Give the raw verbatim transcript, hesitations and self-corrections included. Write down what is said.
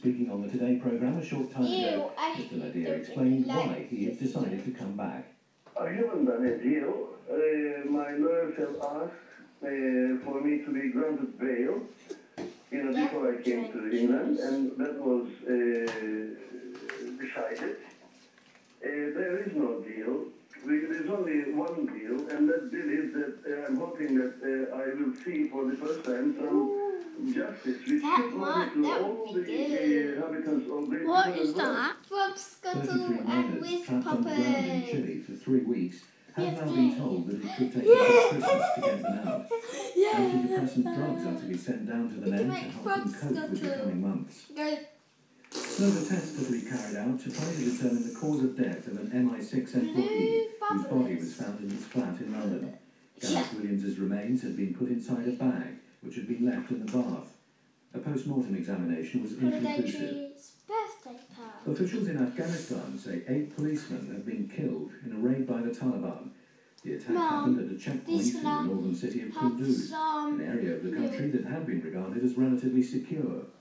Speaking on the Today programme a short time Ew, ago, I Mister Nadir explained like why he had decided to come back. I haven't done a deal. Uh, my lawyers have asked uh, for me to be granted bail, you know, before I came to England, and that was uh, decided. Uh, there is no deal. We, there's only one deal, and that deal is that uh, I'm hoping that uh, I will see for the first time some justice, which That should one, to that all would the be good. uh, inhabitants of Great What Britain is as well. that? From Scuttle thirty-three and miners with trapped underground in Papa. Chile for three weeks have Yes, now been yes. told that it could take Yeah. until Christmas to get them out. Yeah. Antidepressant drugs are to be sent down to the We can men to make help Frog them cope with the Scuttle. coming months. Go. Further tests are to be carried out to try to determine the cause of death of an M I six employee whose body was found in his flat in London. Gareth Yeah. Williams's remains had been put inside a bag which had been left in the bath. A post-mortem examination was Holiday inconclusive. Tree's birthday party. Officials in Afghanistan say eight policemen have been killed in a raid by the Taliban. The attack Mom, happened at a checkpoint in the gonna northern city of have Kunduz, some an area of the country that had been regarded as relatively secure.